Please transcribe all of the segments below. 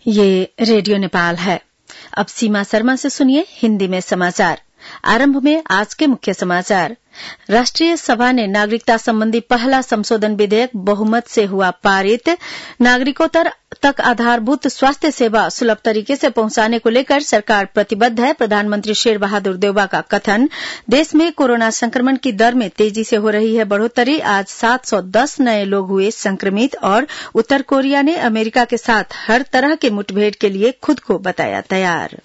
ये रेडियो नेपाल है। अब सीमा शर्मा से सुनिए हिन्दी में समाचार। आरंभ में आज के मुख्य समाचार। राष्ट्रीय सभा ने नागरिकता संबंधी पहला संशोधन विधेयक बहुमत से हुआ पारित। नागरिकों तक आधारभूत स्वास्थ्य सेवा सुलभ तरीके से पहुंचाने को लेकर सरकार प्रतिबद्ध है। प्रधानमंत्री शेर बहादुर देउबा का कथन। देश में कोरोना संक्रमण की दर में तेजी से हो रही है बढ़ोतरी। आज 710 नए लोग हुए संक्रमित। और उत्तर कोरिया ने अमेरिका के साथ हर तरह के मुठभेड़ के लिए खुद को बताया तैयार।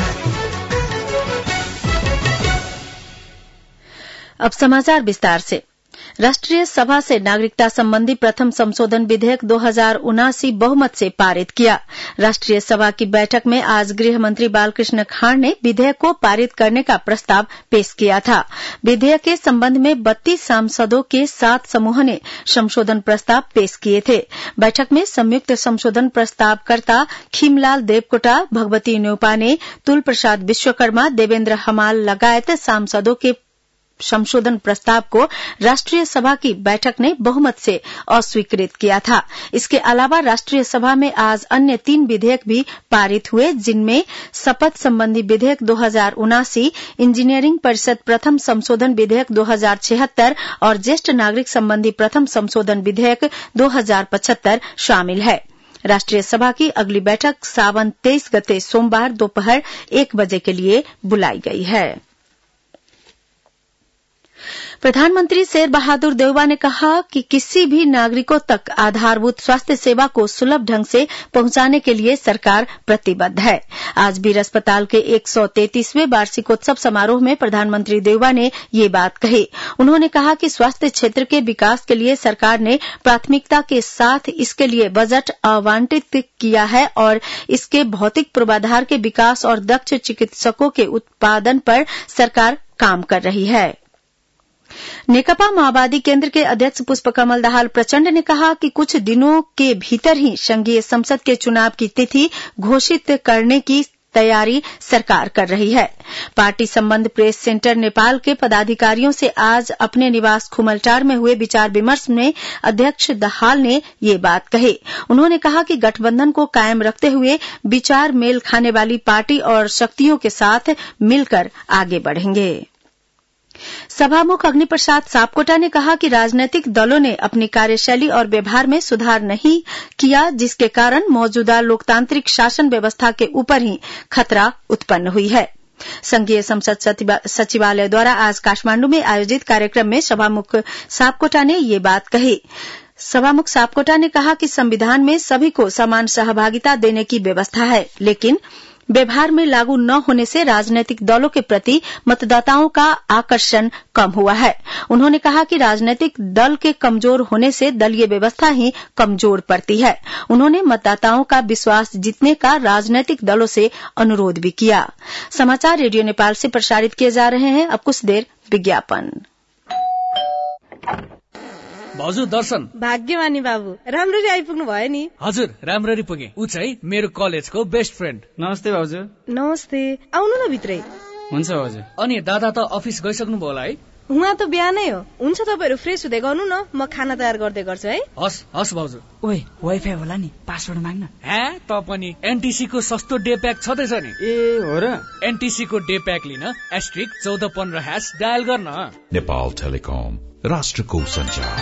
अब समाचार विस्तार से। राष्ट्रीय सभा से नागरिकता संबंधी प्रथम संशोधन विधेयक 2079 बहुमत से पारित किया। राष्ट्रीय सभा की बैठक में आज गृह मंत्री बालकृष्ण खाँड ने विधेयक को पारित करने का प्रस्ताव पेश किया था। विधेयक के संबंध में 32 सांसदों के 7 समूह ने संशोधन प्रस्ताव पेश किए थे। बैठक में संयुक्त संशोधन प्रस्तावकर्ता खीमलाल देवकोटा, भगवती न्यौपाने, तुल प्रसाद विश्वकर्मा, देवेन्द्र हमाल लगायत सांसदों के संशोधन प्रस्ताव को राष्ट्रीय सभा की बैठक ने बहुमत से अस्वीकृत किया था। इसके अलावा राष्ट्रीय सभा में आज अन्य 3 विधेयक भी पारित हुए, जिनमें शपथ संबंधी विधेयक 2079, इंजीनियरिंग परिषद प्रथम संशोधन विधेयक 2076 और ज्येष्ठ नागरिक संबंधी प्रथम संशोधन विधेयक 2075 शामिल है। राष्ट्रीय सभा की अगली बैठक सावन 23 गते सोमवार दोपहर 1 बजे के लिए बुलाई गई है। प्रधानमंत्री शेर बहादुर देउबा ने कहा कि किसी भी नागरिकों तक आधारभूत स्वास्थ्य सेवा को सुलभ ढंग से पहुंचाने के लिए सरकार प्रतिबद्ध है। आज वीर अस्पताल के 133वें वार्षिकोत्सव समारोह में प्रधानमंत्री देउबा ने ये बात कही। उन्होंने कहा कि स्वास्थ्य क्षेत्र के विकास के लिए सरकार ने प्राथमिकता के साथ इसके लिए बजट आवंटित किया है और इसके भौतिक पूर्वाधार के विकास और दक्ष चिकित्सकों के उत्पादन पर सरकार काम कर रही है। नेकपा माओवादी केन्द्र के अध्यक्ष पुष्पकमल दाहाल प्रचण्ड ने कहा कि कुछ दिनों के भीतर ही संघीय संसद के चुनाव की तिथि घोषित करने की तैयारी सरकार कर रही है। पार्टी संबंध प्रेस सेंटर नेपाल के पदाधिकारियों से आज अपने निवास खुमलटार में हुए विचार विमर्श में अध्यक्ष दाहाल ने ये बात कही। उन्होंने कहा कि गठबंधन को कायम रखते हुए विचार मेल खाने वाली पार्टी और शक्तियों के साथ मिलकर आगे बढ़ेंगे। सभामुख अग्निप्रसाद सापकोटा ने कहा कि राजनीतिक दलों ने अपनी कार्यशैली और व्यवहार में सुधार नहीं किया, जिसके कारण मौजूदा लोकतांत्रिक शासन व्यवस्था के ऊपर ही खतरा उत्पन्न हुई है। संघीय संसद सचिवालय द्वारा आज काठमांडू में आयोजित कार्यक्रम में सभामुख सापकोटा ने ये बात कही। सभामुख सापकोटा ने कहा कि संविधान में सभी को समान सहभागिता देने की व्यवस्था है, लेकिन व्यवहार में लागू न होने से राजनीतिक दलों के प्रति मतदाताओं का आकर्षण कम हुआ है। उन्होंने कहा कि राजनीतिक दल के कमजोर होने से दलीय व्यवस्था ही कमजोर पड़ती है। उन्होंने मतदाताओं का विश्वास जीतने का राजनीतिक दलों से अनुरोध भी किया। समाचार रेडियो नेपाल से प्रसारित किए जा रहे हैं। अब कुछ देर विज्ञापन। भाउजू दर्शन। भाग्यमानी बाबु, राम्ररी आइपुग्नु भयो नि। हजुर, राम्ररी पुगे। ऊ चाहिँ मेरो कलेजको बेस्ट फ्रेन्ड। नमस्ते भाउजू। नमस्ते, आउनु न भित्रै। हुन्छ भाउजू। अनि दादा त अफिस गइसक्नु भयो होला है? उहाँ त बिहानै हो। हुन्छ, तपाईहरु फ्रेश हुँदै गर्नु न, म खाना तयार गर्दै गर्छु है। हस् भाउजू। ओए, वाइफाई होला नि, पासवर्ड माग्न। हे, त पनि एनटीसी को सस्तो डे प्याक छदैछ नि। ए हो र? एनटीसी को डे प्याक लिन *1415# डायल गर्न। नेपाल टेलिकम, राष्ट्रको संचार।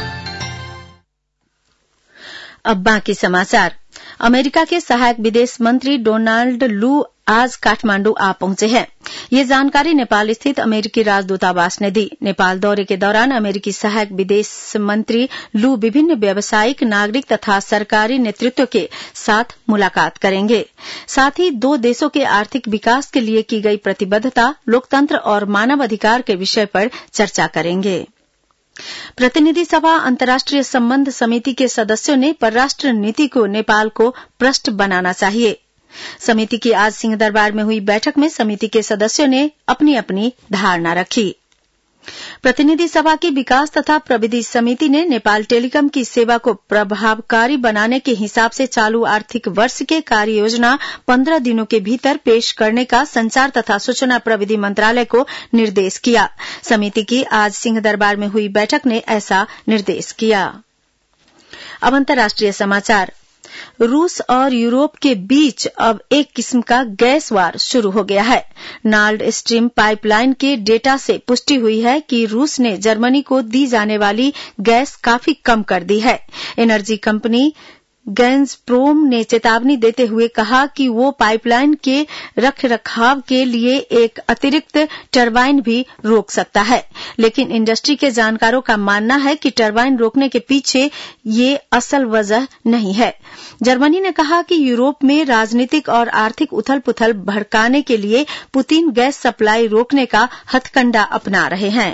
अब बाकी समाचार। अमेरिका के सहायक विदेश मंत्री डोनाल्ड लू आज काठमांडू आ पहुंचे हैं। ये जानकारी नेपाल स्थित अमेरिकी राजदूतावास ने दी। नेपाल दौरे के दौरान अमेरिकी सहायक विदेश मंत्री लू विभिन्न व्यावसायिक, नागरिक तथा सरकारी नेतृत्व के साथ मुलाकात करेंगे। साथ ही 2 देशों के आर्थिक विकास के लिए की गई प्रतिबद्धता, लोकतंत्र और मानवाधिकार के विषय पर चर्चा करेंगे। प्रतिनिधि सभा अंतर्राष्ट्रीय संबंध समिति के सदस्यों ने परराष्ट्र नीति को नेपाल को पृष्ठ बनाना चाहिए। समिति की आज सिंहदरबार में हुई बैठक में समिति के सदस्यों ने अपनी अपनी धारणा रखी। प्रतिनिधि सभा की विकास तथा प्रविधि समिति ने नेपाल टेलीकॉम की सेवा को प्रभावकारी बनाने के हिसाब से चालू आर्थिक वर्ष के कार्य योजना 15 दिनों के भीतर पेश करने का संचार तथा सूचना प्रविधि मंत्रालय को निर्देश किया। समिति की आज सिंहदरबार में हुई बैठक ने ऐसा निर्देश किया। अब अंतर्राष्ट्रीय समाचार। रूस और यूरोप के बीच अब एक किस्म का गैस वार शुरू हो गया है। नॉर्ड स्ट्रीम पाइपलाइन के डेटा से पुष्टि हुई है कि रूस ने जर्मनी को दी जाने वाली गैस काफी कम कर दी है। एनर्जी कंपनी गैज़प्रोम ने चेतावनी देते हुए कहा कि वो पाइपलाइन के रखरखाव के लिए एक अतिरिक्त टरबाइन भी रोक सकता है, लेकिन इंडस्ट्री के जानकारों का मानना है कि टरबाइन रोकने के पीछे ये असल वजह नहीं है। जर्मनी ने कहा कि यूरोप में राजनीतिक और आर्थिक उथल-पुथल भड़काने के लिए पुतिन गैस सप्लाई रोकने का हथकंडा अपना रहे हैं।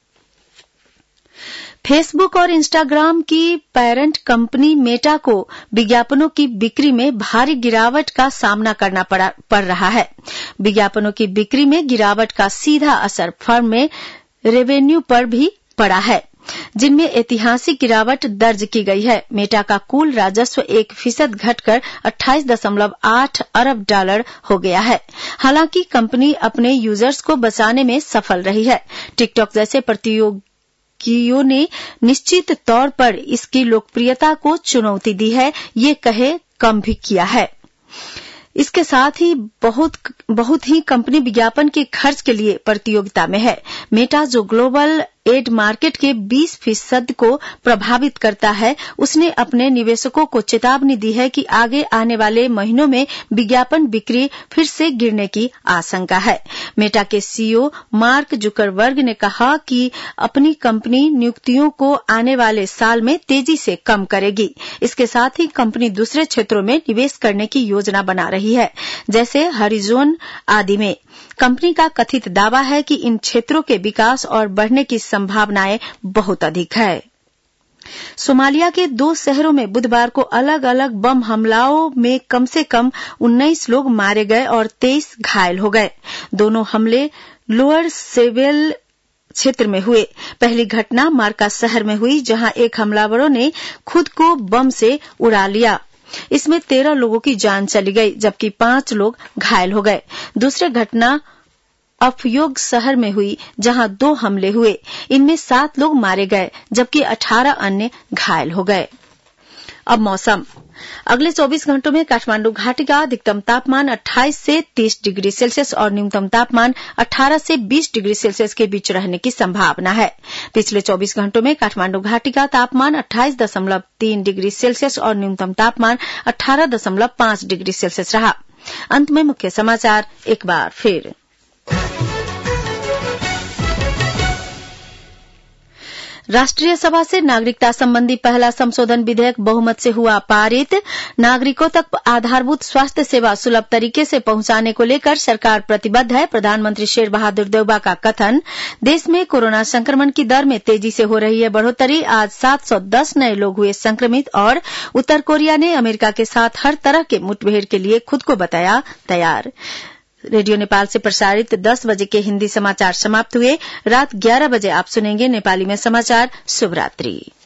फेसबुक और इंस्टाग्राम की पेरेंट कंपनी मेटा को विज्ञापनों की बिक्री में भारी गिरावट का सामना करना पड़ रहा है। विज्ञापनों की बिक्री में गिरावट का सीधा असर फर्म में रेवेन्यू पर भी पड़ा है, जिनमें ऐतिहासिक गिरावट दर्ज की गई है। मेटा का कुल राजस्व 1% घटकर 28.8 अरब डॉलर हो गया है। हालांकि कंपनी अपने यूजर्स को बचाने में सफल रही है। टिकटॉक जैसे प्रतियोगियों ने निश्चित तौर पर इसकी लोकप्रियता को चुनौती दी है, ये कहे कम भी किया है। इसके साथ ही बहुत ही कंपनी विज्ञापन के खर्च के लिए प्रतियोगिता में है। मेटा जो ग्लोबल एड मार्केट के 20% को प्रभावित करता है, उसने अपने निवेशकों को चेतावनी दी है कि आगे आने वाले महीनों में विज्ञापन बिक्री फिर से गिरने की आशंका है। मेटा के सीईओ मार्क जुकरबर्ग ने कहा कि अपनी कंपनी नियुक्तियों को आने वाले साल में तेजी से कम करेगी। इसके साथ ही कंपनी दूसरे क्षेत्रों में निवेश करने की योजना बना रही है, जैसे हॉरिजॉन आदि में। कंपनी का कथित दावा है कि इन क्षेत्रों के विकास और बढ़ने की संभावनाएं बहुत अधिक है। सोमालिया के 2 शहरों में बुधवार को अलग अलग बम हमलों में कम से कम 19 लोग मारे गए और 23 घायल हो गए। दोनों हमले लोअर सेवेल क्षेत्र में हुए। पहली घटना मार्का शहर में हुई, जहां एक हमलावरों ने खुद को बम से उड़ा लिया। इसमें 13 लोगों की जान चली गई, जबकि 5 लोग घायल हो गए। दूसरी घटना अफयोग शहर में हुई, जहां 2 हमले हुए। इनमें 7 लोग मारे गए, जबकि 18 अन्य घायल हो गए। अब मौसम। अगले 24 घंटों में काठमांडू घाटी का अधिकतम तापमान 28 से 30 डिग्री सेल्सियस और न्यूनतम तापमान 18 से 20 डिग्री सेल्सियस के बीच रहने की संभावना है। पिछले 24 घंटों में काठमांडू घाटी का तापमान 28.3 डिग्री सेल्सियस और न्यूनतम तापमान 18.5 डिग्री सेल्सियस रहा। अंत में मुख्य समाचार एक बार फिर। राष्ट्रीय सभा से नागरिकता संबंधी पहला संशोधन विधेयक बहुमत से हुआ पारित। नागरिकों तक आधारभूत स्वास्थ्य सेवा सुलभ तरीके से पहुंचाने को लेकर सरकार प्रतिबद्ध है। प्रधानमंत्री शेर बहादुर देउबा का कथन। देश में कोरोना संक्रमण की दर में तेजी से हो रही है बढ़ोतरी। आज 710 नए लोग हुए संक्रमित। और उत्तर कोरिया ने अमेरिका के साथ हर तरह के मुठभेड़ के लिए खुद को बताया तैयार। रेडियो नेपाल से प्रसारित 10 बजे के हिंदी समाचार समाप्त हुए। रात 11 बजे आप सुनेंगे नेपाली में समाचार। शुभ रात्रि।